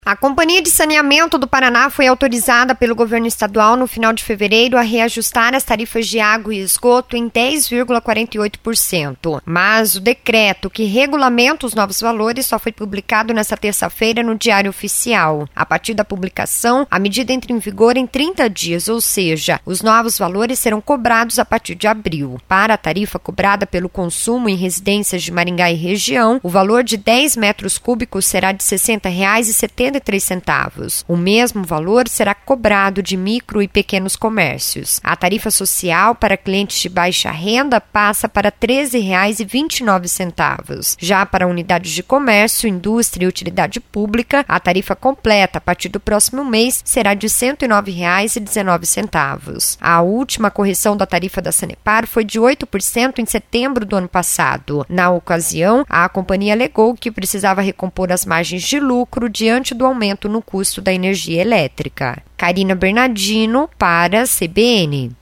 A Companhia de Saneamento do Paraná foi autorizada pelo governo estadual no final de fevereiro a reajustar as tarifas de água e esgoto em 10,48%. Mas o decreto que regulamenta os novos valores só foi publicado nesta terça-feira no Diário Oficial. A partir da publicação, a medida entra em vigor em 30 dias, ou seja, os novos valores serão cobrados a partir de abril. Para a tarifa cobrada pelo consumo em residências de Maringá e região, o valor de 10 metros cúbicos será de R$ 60,73. O mesmo valor será cobrado de micro e pequenos comércios. A tarifa social para clientes de baixa renda passa para R$ 13,29. Já para unidades de comércio, indústria e utilidade pública, a tarifa completa a partir do próximo mês será de R$ 109,19. A última correção da tarifa da Sanepar foi de 8% em setembro do ano passado. Na ocasião, a companhia alegou que precisava recompor as margens de lucro diante do aumento no custo da energia elétrica. Karina Bernardino para a CBN.